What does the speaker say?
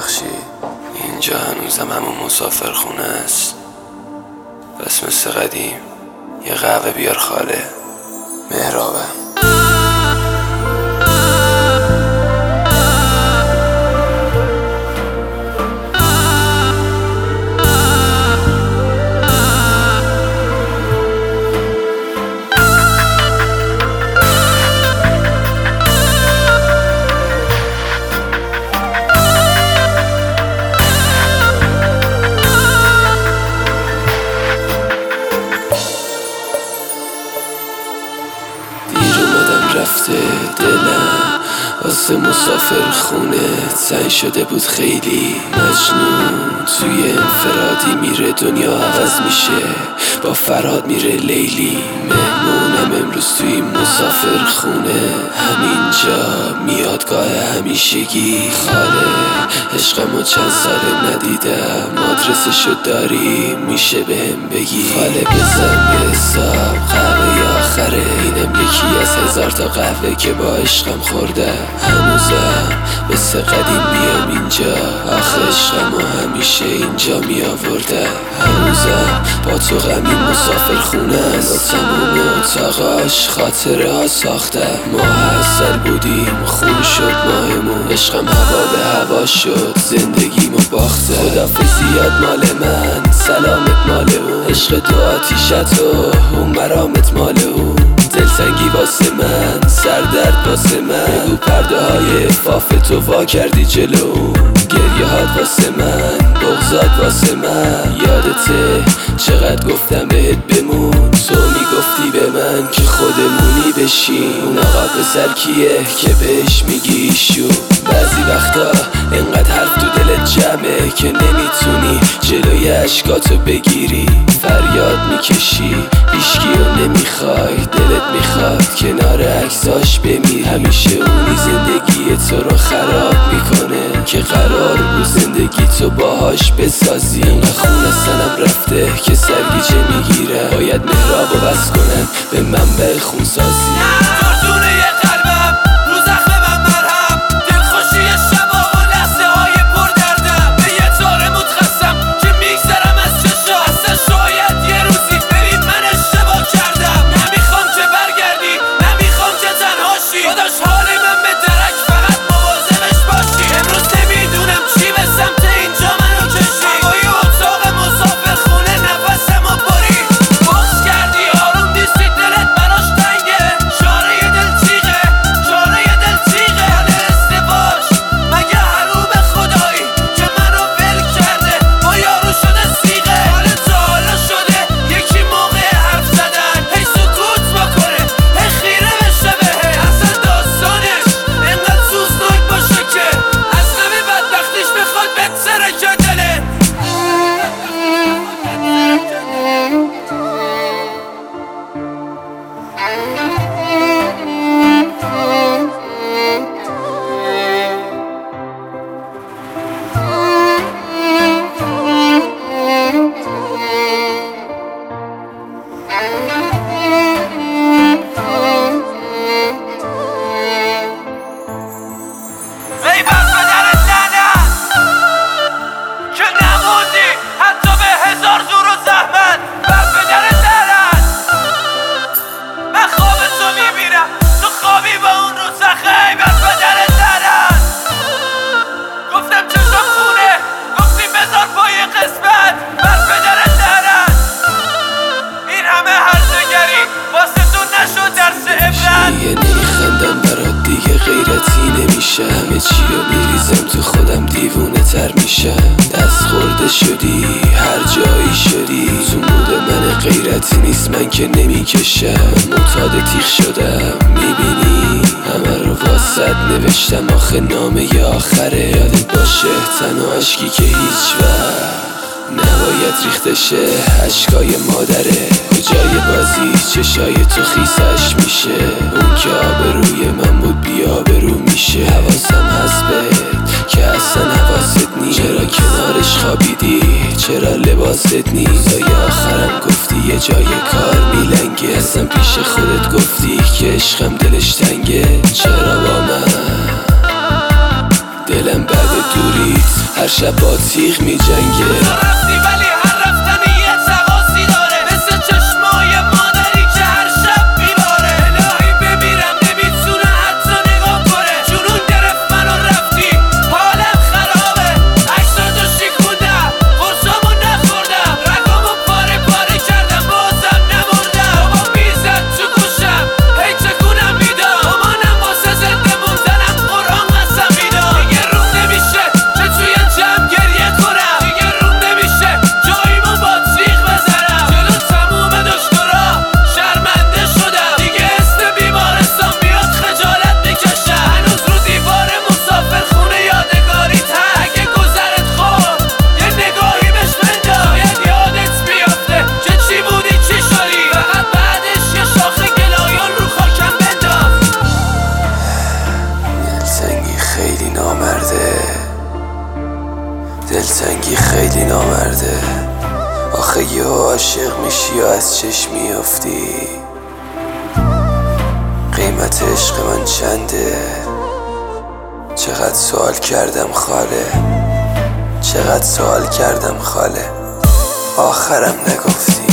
ببخشید اینجا هنوزم همون مسافر خونه است. بس مثل قدیم یه قهوه بیار خاله. مهرابم. رفته دلم واسه مسافر خونه تنگ شده بود خیلی. مجنون توی انفرادی میره دنیا عوض میشه. با فراد میره لیلی. مهمونم امروز توی مسافر خونه. همینجا میادگاه همیشگی. خاله عشقمو چند ساله ندیدم. آدرسشو داری میشه بهم بگی؟ خاله بزن به حساب قهوه آخره. اینم یکی از 1000 تا قهوه که با عشقم خوردم. هنوزم مثل قدیم بیام اینجا. آخه عشقمو همیشه اینجا می آوردم. هنوزم با تو غمی مسافر خونه است. با تموم اتاقاش خاطره ها ساختم. ما اصل بودیم خون شد ماهمون. عشقم هوا به هوا شد زندگیمو باخته. خدافظیات مال من سلامت مال اون. عشق تو آتیشت و اون مرامت مال اون. دلتنگی واسه من سردرد واسه من. بگو پرده های فاف تو وا کردی جلو. گریه هات واسه من بغضات واسه من. یادته چقدر گفتم بهت بمون. تو میگفتی به من که خودمونی بشین. اون آقا پسر کیه که بهش میگی ایشون؟ بعضی وقتا انقدر حرف تو دلت جمعه که نمیتونی جلوی اشکاتو بگیری. فریاد میکشی هیچکیو نمیخوای. دلت میخواد کنار عکساش بمیر. همیشه اونی زندگی تو رو خراب میکنه که قرار بود زندگی تو باهاش بسازی. انقدر خون از تنم رفته که سرگیجه میگیرم. باید مهرابو بس کنم به منبع خونسازی. نمیخندم برات دیگه غیرتی نمیشه. همه چی رو میریزم تو خودم دیوونه تر میشم. دست خورده شدی هر جایی شدی. تو مود من غیرتی نیست من که نمیکشم. معتاد تیغ شدم میبینی همه رو واسد نوشتم. آخه نامه آخره. یادت باشه تنها عشقی که هیچ وقت نباید ریخته شه. عشقای مادره کجای بازی چشای تو خیسش میشه. اون که آبروی من بود بی آبرو میشه. حواسم هست بهت که اصلا حواست نیست. چرا کنارش خوابیدی چرا لباست نیست؟ یا آخرم گفتی یه جای کار میلنگه. اصلا پیش خودت گفتی که عشقم دلش تنگه. چرا با من دلم بعد دوریت هر شب با تیغ می جنگه. رفتی ولی هر رفتنی یه تقاسی داره، مثل چشمای مادری که هر شب میباره. الهی بمیرم نمیتونه حتی نگاه کنه، جنون گرفت منو رفتی حالم خرابه. عکساتو شکوندم قرصامو نخوردم، رگامو پاره پاره کردم بازم نمردم. بابا میزد تو گوشم هی تکونم میداد، مامانم واسه زنده موندنم قرآن قسم میداد. دیگه روم نمیشه که توی جمع گریه کنم، دیگه روم نمیشه جاییمو با تیغ بزنم. جلو تموم دکترا شرمنده شدم، دیگه اسم بیمارستان بیاد خجالت میکشم. هنوز رو دیوار مسافرخونه یادگاری اگه گذرت خورد یه نگاهی بهش بنداز، شاید یادت بیافته که چی بودی چی شدی. فقط بعدش یه شاخه گلایان رو خاکم بنداز. دلتنگی خیلی نامرده، دلتنگی خیلی نامرده. آخه یه عاشق میشی و از چشم میافتی. قیمت عشق من چنده؟ چقدر سوال کردم خاله، چقدر سوال کردم خاله، آخرم نگفتی.